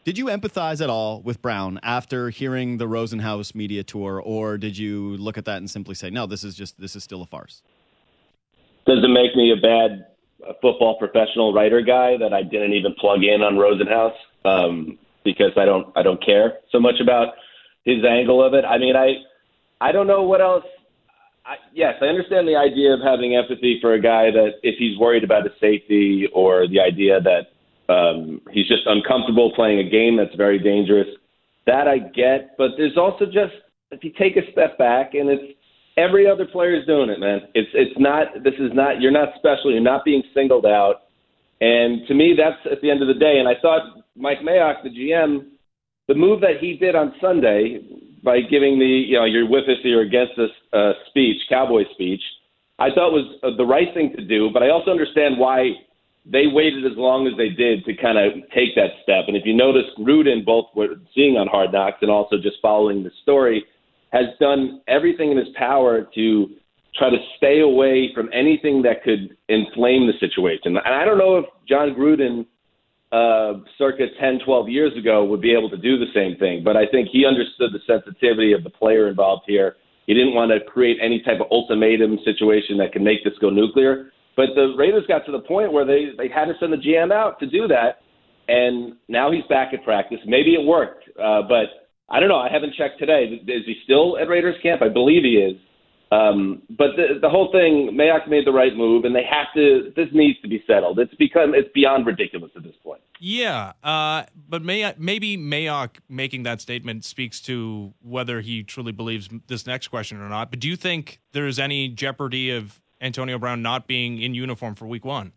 Did you empathize at all with Brown after hearing the Rosenhaus media tour, or did you look at that and simply say, no, this is still a farce? Does it make me a bad football professional writer guy that I didn't even plug in on Rosenhaus because I don't care so much about his angle of it? I mean, I don't know what else. Yes, I understand the idea of having empathy for a guy that if he's worried about his safety or the idea that he's just uncomfortable playing a game that's very dangerous. That I get, but there's also just, if you take a step back, and it's every other player is doing it, man. You're not special. You're not being singled out. And to me, that's at the end of the day. And I thought Mike Mayock, the GM, the move that he did on Sunday by giving the, you're with us or you're against us speech, Cowboy speech, I thought was the right thing to do. But I also understand why they waited as long as they did to kind of take that step. And if you notice, Gruden, both what we're seeing on Hard Knocks and also just following the story, has done everything in his power to try to stay away from anything that could inflame the situation. And I don't know if John Gruden, circa 10, 12 years ago, would be able to do the same thing. But I think he understood the sensitivity of the player involved here. He didn't want to create any type of ultimatum situation that could make this go nuclear. But the Raiders got to the point where they had to send the GM out to do that, and now he's back at practice. Maybe it worked, but I don't know. I haven't checked today. Is he still at Raiders camp? I believe he is. But the whole thing, Mayock made the right move, and this needs to be settled. It's beyond ridiculous at this point. Yeah, but maybe Mayock making that statement speaks to whether he truly believes this next question or not. But do you think there is any jeopardy of Antonio Brown not being in uniform for week 1?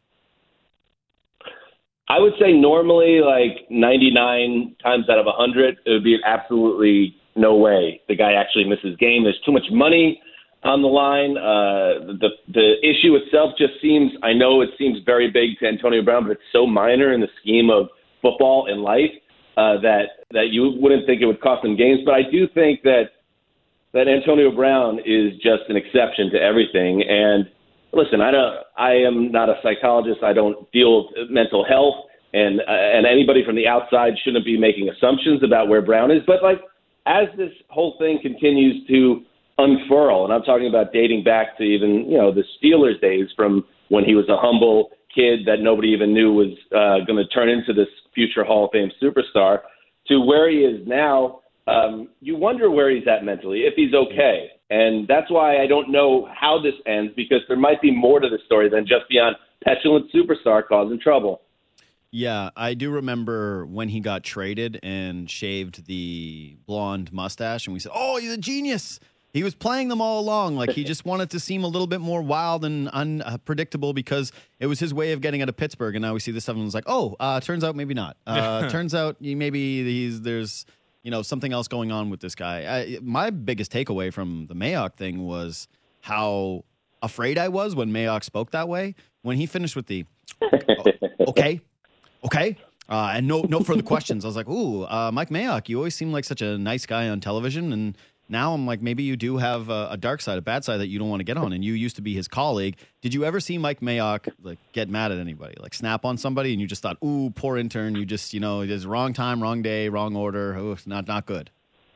I would say normally, like 99 times out of 100, it would be absolutely no way the guy actually misses game. There's too much money on the line. The issue itself just seems, I know it seems very big to Antonio Brown, but it's so minor in the scheme of football and life that you wouldn't think it would cost him games. But I do think that Antonio Brown is just an exception to everything. And listen, I am not a psychologist. I don't deal with mental health, and anybody from the outside shouldn't be making assumptions about where Brown is. But as this whole thing continues to unfurl, and I'm talking about dating back to even the Steelers days, from when he was a humble kid that nobody even knew was going to turn into this future Hall of Fame superstar, to where he is now. You wonder where he's at mentally, if he's okay. And that's why I don't know how this ends, because there might be more to the story than just beyond petulant superstar causing trouble. Yeah, I do remember when he got traded and shaved the blonde mustache, and we said, oh, he's a genius. He was playing them all along. Like, he just wanted to seem a little bit more wild and unpredictable because it was his way of getting out of Pittsburgh. And now we see this stuff and it's like, turns out maybe not. Turns out there's something else going on with this guy. My biggest takeaway from the Mayock thing was how afraid I was when Mayock spoke that way. When he finished with the, okay, and no further questions. I was like, ooh, Mike Mayock, you always seem like such a nice guy on television. And now I'm like, maybe you do have a dark side, a bad side that you don't want to get on. And you used to be his colleague. Did you ever see Mike Mayock get mad at anybody, snap on somebody, and you just thought, ooh, poor intern, you just, it is wrong time, wrong day, wrong order. Ooh, not good.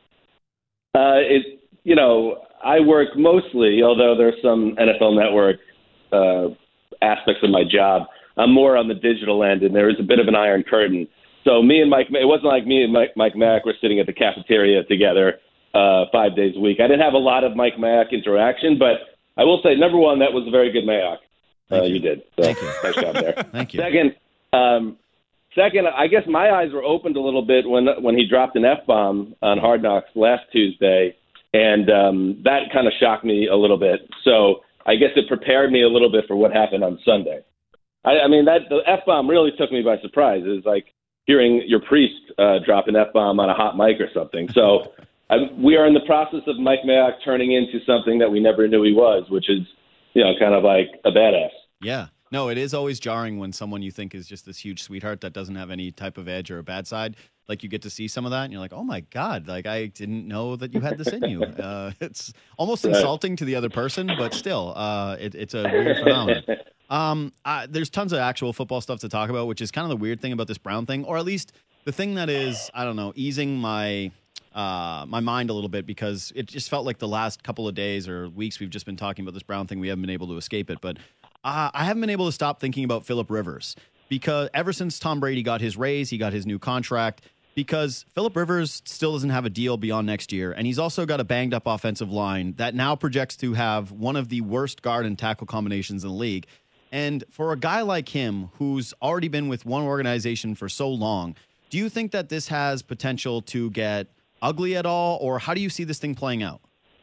I work mostly, although there's some NFL Network aspects of my job, I'm more on the digital end, and there is a bit of an iron curtain. So me and Mike, it wasn't like me and Mike Mayock were sitting at the cafeteria together 5 days a week. I didn't have a lot of Mike Mayock interaction, but I will say, number one, that was a very good Mayock. You did. So, thank you. Nice job there. Thank you. Second, I guess my eyes were opened a little bit when he dropped an F-bomb on Hard Knocks last Tuesday, and that kind of shocked me a little bit. So I guess it prepared me a little bit for what happened on Sunday. The F-bomb really took me by surprise. It was like hearing your priest drop an F-bomb on a hot mic or something. So we are in the process of Mike Mayock turning into something that we never knew he was, which is, kind of like a badass. Yeah. No, it is always jarring when someone you think is just this huge sweetheart that doesn't have any type of edge or a bad side. Like, you get to see some of that, and you're like, oh, my God, I didn't know that you had this in you. It's almost insulting to the other person, but still, it's a weird phenomenon. There's tons of actual football stuff to talk about, which is kind of the weird thing about this Brown thing, or at least The thing that is, I don't know, easing my my mind a little bit, because it just felt like the last couple of days or weeks we've just been talking about this Brown thing. We haven't been able to escape it, but I haven't been able to stop thinking about Phillip Rivers, because ever since Tom Brady got his raise, he got his new contract, because Phillip Rivers still doesn't have a deal beyond next year, and he's also got a banged up offensive line that now projects to have one of the worst guard and tackle combinations in the league. And for a guy like him, who's already been with one organization for so long, do you think that this has potential to get ugly at all, or how do you see this thing playing out?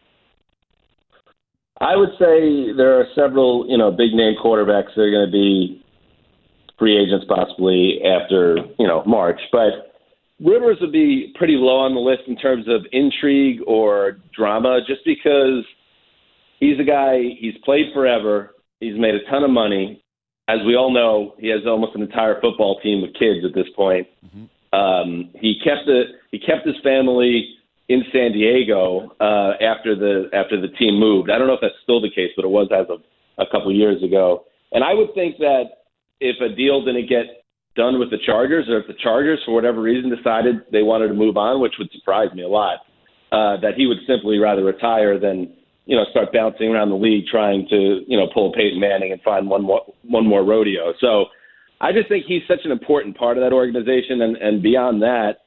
I would say there are several, big name quarterbacks that are going to be free agents possibly after, March. But Rivers would be pretty low on the list in terms of intrigue or drama, just because he's a guy, he's played forever. He's made a ton of money. As we all know, he has almost an entire football team of kids at this point. Mm-hmm. He kept his family in San Diego after the team moved. I don't know if that's still the case, but it was as of a couple of years ago. And I would think that if a deal didn't get done with the Chargers, or if the Chargers, for whatever reason, decided they wanted to move on, which would surprise me a lot, that he would simply rather retire than start bouncing around the league trying to pull a Peyton Manning and find one more rodeo. So I just think he's such an important part of that organization, and beyond that,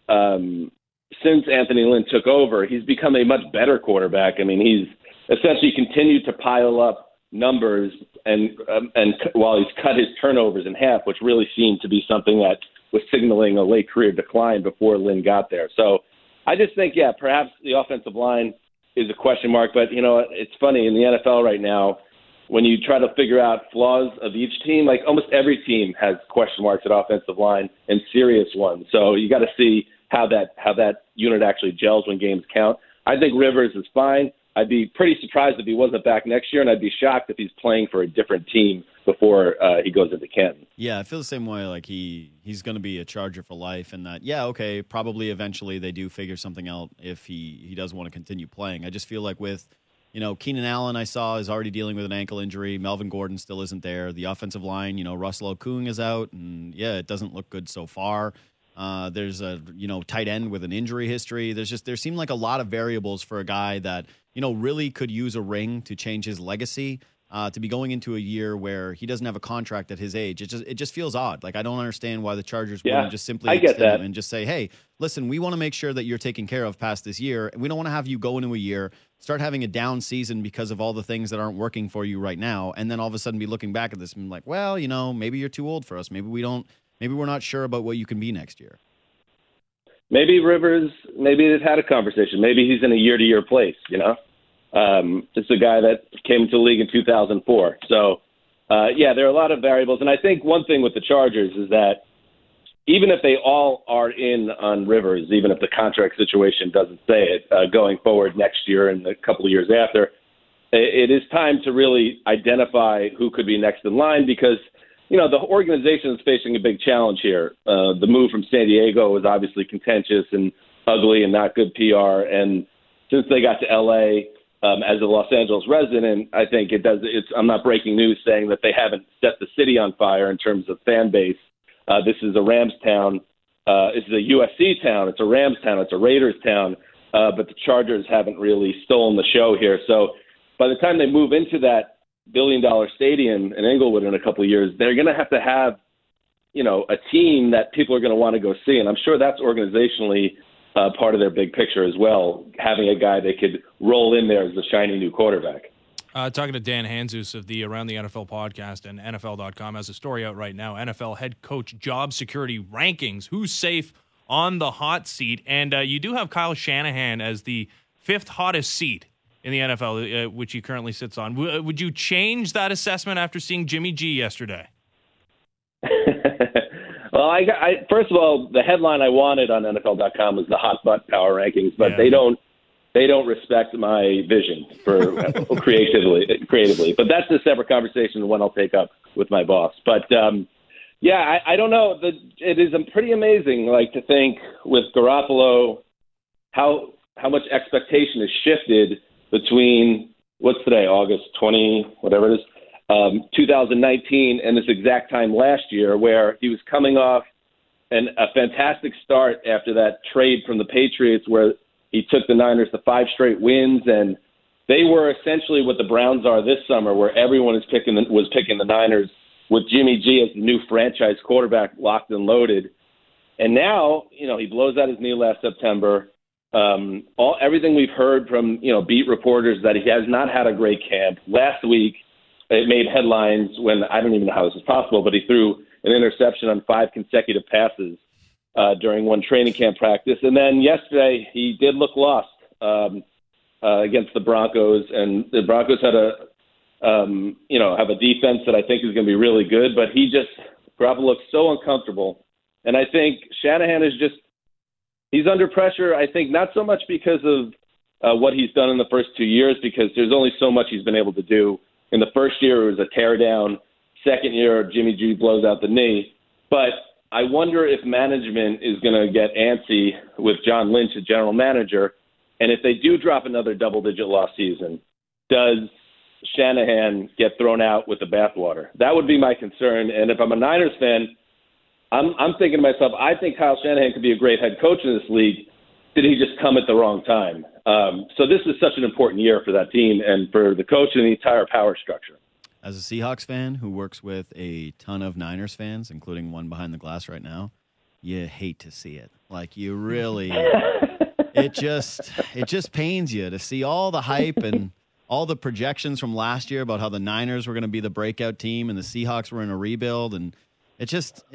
since Anthony Lynn took over, he's become a much better quarterback. I mean, he's essentially continued to pile up numbers, and while he's cut his turnovers in half, which really seemed to be something that was signaling a late career decline before Lynn got there. So I just think, perhaps the offensive line is a question mark, but it's funny in the NFL right now, when you try to figure out flaws of each team, like almost every team has question marks at offensive line, and serious ones. So you got to see how that unit actually gels when games count. I think Rivers is fine. I'd be pretty surprised if he wasn't back next year, and I'd be shocked if he's playing for a different team before he goes into Canton. Yeah, I feel the same way. Like he's going to be a Charger for life, and that, okay, probably eventually they do figure something out if he does want to continue playing. I just feel like with, Keenan Allen, I saw, is already dealing with an ankle injury. Melvin Gordon still isn't there. The offensive line, Russell Okung is out, and it doesn't look good so far. There's a tight end with an injury history. There seem like a lot of variables for a guy that really could use a ring to change his legacy. To be going into a year where he doesn't have a contract at his age, it just feels odd. Like, I don't understand why the Chargers wouldn't just simply extend him and just say, hey, listen, we want to make sure that you're taken care of past this year. We don't want to have you go into a year, start having a down season because of all the things that aren't working for you right now, and then all of a sudden be looking back at this and like, well, maybe you're too old for us. Maybe we're not sure about what you can be next year. Maybe Rivers, they've had a conversation. Maybe he's in a year-to-year place, It's a guy that came into the league in 2004. So, there are a lot of variables. And I think one thing with the Chargers is that even if they all are in on Rivers, even if the contract situation doesn't say it, going forward next year and a couple of years after, it is time to really identify who could be next in line, because the organization is facing a big challenge here. The move from San Diego was obviously contentious and ugly and not good PR. And since they got to L.A., as a Los Angeles resident, I think I'm not breaking news saying that they haven't set the city on fire in terms of fan base. This is a Rams town. This is a USC town. It's a Rams town. It's a Raiders town. But the Chargers haven't really stolen the show here. So by the time they move into that billion-dollar stadium in Inglewood in a couple of years, they're going to have, a team that people are going to want to go see. And I'm sure that's organizationally part of their big picture as well, having a guy they could roll in there as the shiny new quarterback. Talking to Dan Hanzus of the Around the NFL podcast, and NFL.com has a story out right now, NFL head coach job security rankings, who's safe on the hot seat. And you do have Kyle Shanahan as the 5th hottest seat in the NFL, which he currently sits on. Would you change that assessment after seeing Jimmy G yesterday? Well, first of all, the headline I wanted on NFL.com was the hot butt power rankings, but they don't respect my vision for creatively. But that's a separate conversation, and one I'll take up with my boss. But I don't know. It is pretty amazing, to think with Garoppolo how much expectation has shifted between what's today, August 20, whatever it is, 2019, and this exact time last year, where he was coming off a fantastic start after that trade from the Patriots where he took the Niners to 5 straight wins, and they were essentially what the Browns are this summer, where everyone was picking the Niners with Jimmy G as the new franchise quarterback locked and loaded. And now, he blows out his knee last September. Everything we've heard from, beat reporters that he has not had a great camp. Last week, it made headlines when I don't even know how this is possible, but he threw an interception on 5 consecutive passes during one training camp practice. And then yesterday, he did look lost against the Broncos, and the Broncos had have a defense that I think is going to be really good, but Garoppolo looks so uncomfortable. And I think Shanahan he's under pressure, I think, not so much because of what he's done in the first 2 years, because there's only so much he's been able to do. In the first year, it was a tear down. Second year, Jimmy G blows out the knee. But I wonder if management is going to get antsy with John Lynch, the general manager. And if they do drop another double-digit loss season, does Shanahan get thrown out with the bathwater? That would be my concern. And if I'm a Niners fan, I'm thinking to myself, I think Kyle Shanahan could be a great head coach in this league. Did he just come at the wrong time? So this is such an important year for that team and for the coach and the entire power structure. As a Seahawks fan who works with a ton of Niners fans, including one behind the glass right now, you hate to see it. Like, you really, it just pains you to see all the hype and all the projections from last year about how the Niners were going to be the breakout team and the Seahawks were in a rebuild, and it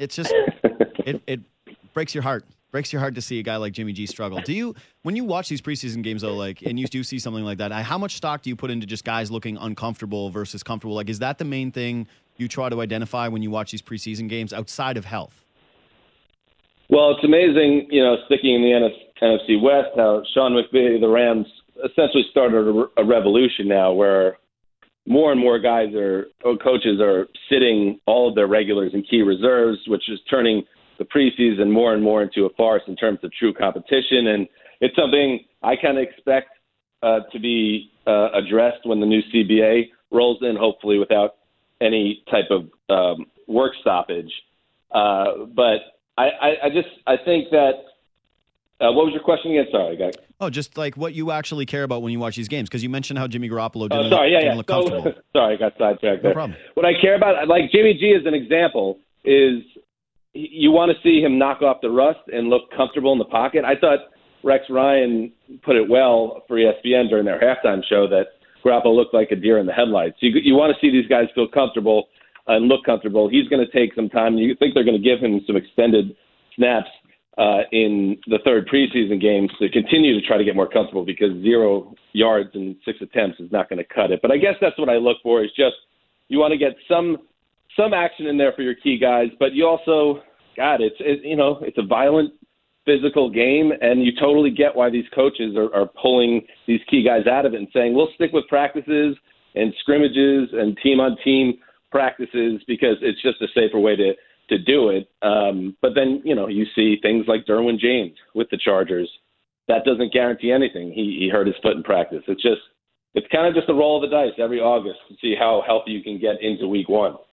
breaks your heart. Breaks your heart to see a guy like Jimmy G struggle. When you watch these preseason games, though, and you do see something like that, how much stock do you put into just guys looking uncomfortable versus comfortable? Like, is that the main thing you try to identify when you watch these preseason games outside of health? Well, it's amazing, sticking in the NFC West, how Sean McVay, the Rams, essentially started a revolution now where more and more coaches are sitting all of their regulars and key reserves, which is turning the preseason more and more into a farce in terms of true competition. And it's something I kind of expect to be addressed when the new CBA rolls in, hopefully without any type of work stoppage. But I think that what was your question again? Sorry, guy. Oh, just like what you actually care about when you watch these games, because you mentioned how Jimmy Garoppolo didn't look so, comfortable. Sorry, I got sidetracked there. No problem. What I care about, like Jimmy G as an example, is you want to see him knock off the rust and look comfortable in the pocket. I thought Rex Ryan put it well for ESPN during their halftime show that Garoppolo looked like a deer in the headlights. You want to see these guys feel comfortable and look comfortable. He's going to take some time. You think they're going to give him some extended snaps in the third preseason game to continue to try to get more comfortable, because 0 yards and 6 attempts is not going to cut it. But I guess that's what I look for, is just you want to get some action in there for your key guys, but you also, it's a violent, physical game, and you totally get why these coaches are pulling these key guys out of it and saying, we'll stick with practices and scrimmages and team-on-team practices because it's just a safer way to do it. But then, you see things like Derwin James with the Chargers. That doesn't guarantee anything. He hurt his foot in practice. It's kind of just a roll of the dice every August to see how healthy you can get into week 1.